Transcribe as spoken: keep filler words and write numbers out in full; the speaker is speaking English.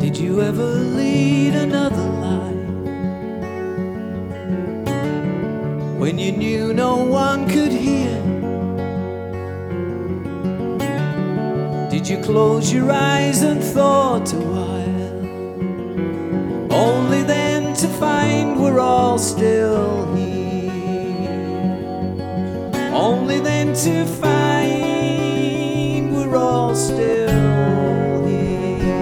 Did you ever lead another life when you knew no one could hear? Did you close your eyes and thought a while, only then to find we're all still here? Only then to find